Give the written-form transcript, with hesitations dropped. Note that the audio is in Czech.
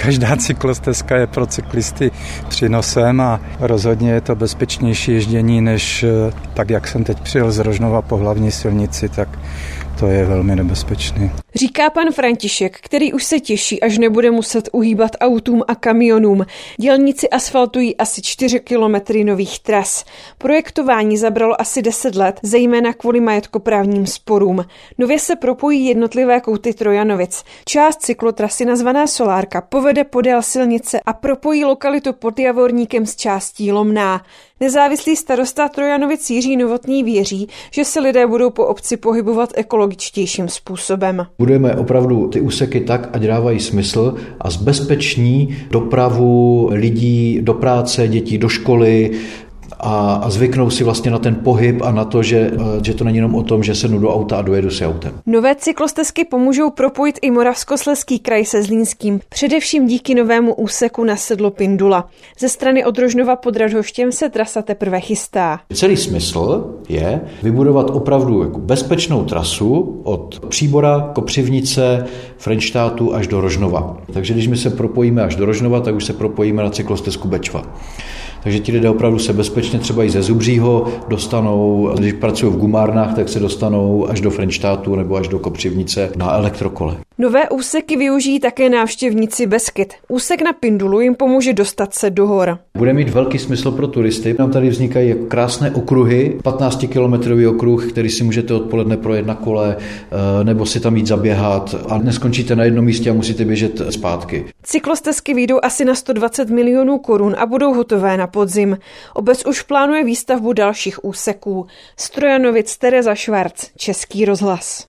Každá cyklostezka je pro cyklisty přínosem a rozhodně je to bezpečnější ježdění, než tak, jak jsem teď přijel z Rožnova po hlavní silnici, tak to je velmi nebezpečné. Říká pan František, který už se těší, až nebude muset uhýbat autům a kamionům. Dělníci asfaltují asi 4 kilometry nových tras. Projektování zabralo asi 10 let, zejména kvůli majetkoprávním sporům. Nově se propojí jednotlivé kouty Trojanovic. Část cyklotrasy nazvaná Solárka povede podél silnice a propojí lokalitu pod Javorníkem s částí Lomná. Nezávislý starosta Trojanovic Jiří Novotný věří, že se lidé budou po obci pohybovat ekologičtějším způsobem. Budujeme opravdu ty úseky tak, ať dávají smysl a zbezpeční dopravu lidí do práce, dětí do školy a zvyknou si vlastně na ten pohyb a na to, že to není jenom o tom, že sednu do auta a dojedu si autem. Nové cyklostezky pomůžou propojit i Moravskoslezský kraj se Zlínským, především díky novému úseku na sedlo Pindula. Ze strany od Rožnova pod Radhoštěm se trasa teprve chystá. Celý smysl je vybudovat opravdu jako bezpečnou trasu od Příbora, Kopřivnice, Frenštátu až do Rožnova. Takže když my se propojíme až do Rožnova, tak už se propojíme na cyklostezku Bečva. Takže ti lidé opravdu se bezpečně třeba i ze Zubřího dostanou, když pracují v gumárnách, tak se dostanou až do Frenštátu nebo až do Kopřivnice na elektrokole. Nové úseky využijí také návštěvníci Beskyd. Úsek na Pindulu jim pomůže dostat se do hor. Bude mít velký smysl pro turisty. Nám tady vznikají jako krásné okruhy, 15-kilometrový okruh, který si můžete odpoledne projet na kole nebo si tam jít zaběhat a neskončíte na jednom místě a musíte běžet zpátky. Cyklostezky vyjdou asi na 120 milionů korun a budou hotové na podzim. Obec už plánuje výstavbu dalších úseků. Z Trojanovic Tereza Švarc, Český rozhlas.